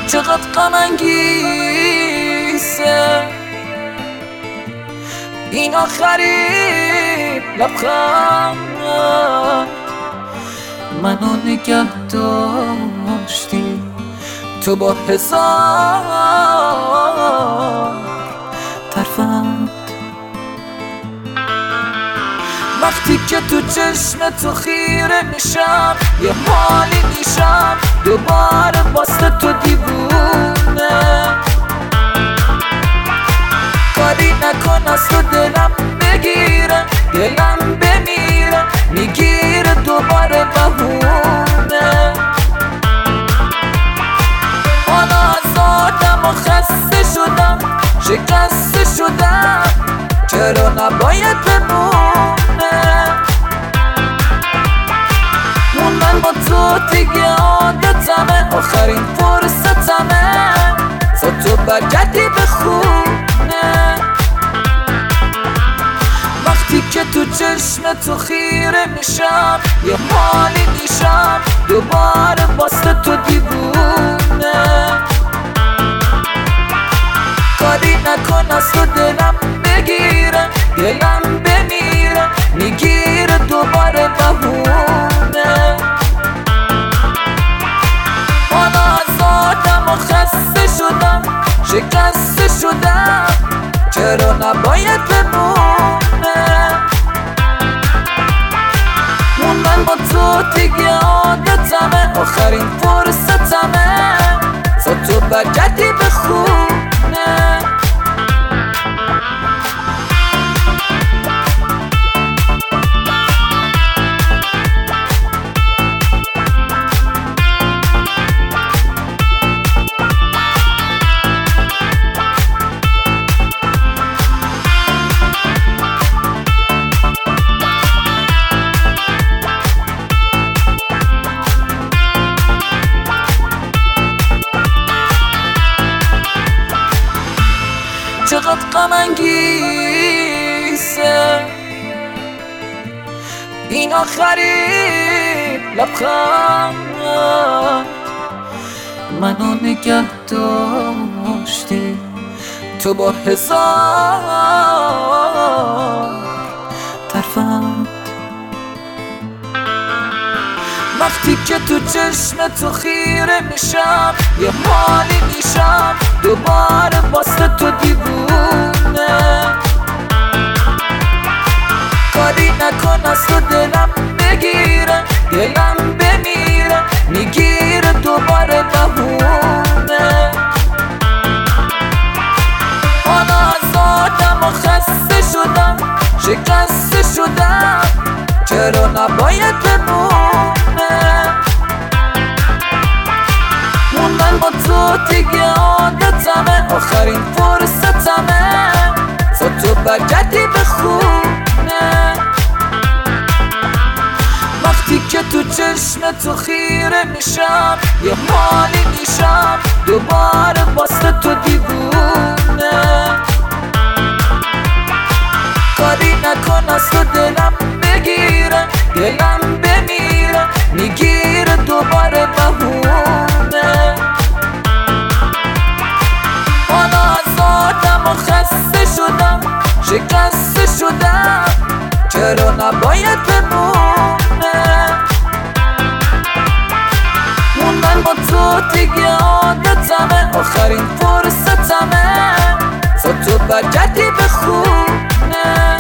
چقدر غم انگیزه این آخرین لبخند منو نگه داشتی تو با هزار ترفند. وقتی که تو چشم تو خیره میشم یه حالی میشم دوباره واسه تو دیوونه. کاری نکن از تو دلم بگیره دلم بمیره میگیره دوباره بهونه. حالا از آدم و خسته شدم شکسته شدم چرا نباید بمونه. موندن با تو دیگه عادتمه آخرین فرصتمه تا تو برگردی به خونه. وقتی که تو چشم تو خیره میشم یه حالی میشم دوباره واسه تو دیوونه. کاری نکن از تو دلم بگیره دلم بمیره میگیره دوباره بهونه. حالا از آدم و خسته شدم شکسته شدم چرا نباید بمونه. موندن با تو دیگه عادتمه آخرین فرصتمه تا تو برگردی به خونه. چقدر غم انگیزه این آخرین لبخند منو نگه داشتی تو با هزار ترفند. وقتی که تو چشم تو خیره میشم یه حالی میشم دوباره واسه تو دیوونه. کاری نکن از تو دلم بگیره دلم بمیره میگیره دوباره بهونه. حالا از آدم و خسته شدم شکسته شدم چرا نباید بمونه. موندن با تو دیگه عادتمه آخرین فرصتمه تا تو برگردی به خونه. وقتی که تو چشم تو خیره میشم یه حالی میشم دوباره واسه تو دیوونه. کاری نکن از تو دلم بگیره دلم بمیره میگیره دوباره بهونه. حالا از آدم و خسته شدم شکسته شدم چرا نباید بمونه. موندن با تو دیگه عادتمه آخرین فرصتمه تا تو برگردی به خونه.